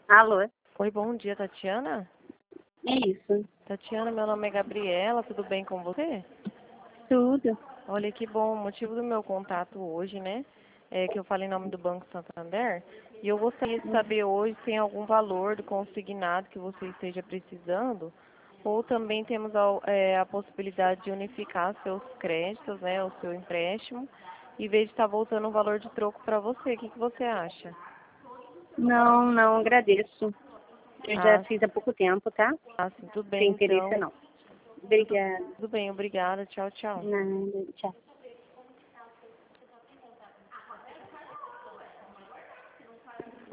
Alô? Oi, bom dia, Tatiana? É isso. Tatiana, meu nome é Gabriela, tudo bem com você? Tudo. Olha que bom, o motivo do meu contato hoje, né, é que eu falei em nome do Banco Santander, e eu gostaria de saber hoje se tem algum valor do consignado que você esteja precisando, ou também temos a possibilidade de unificar seus créditos, né, o seu empréstimo, em vez de estar voltando um valor de troco para você. O que você acha? Não, agradeço. Eu já Ah, fiz há pouco tempo, tá? sim, tudo Tem bem interesse então. não. Tudo, Obrigada. tudo bem, obrigada. Tchau, tchau. Nada, tchau.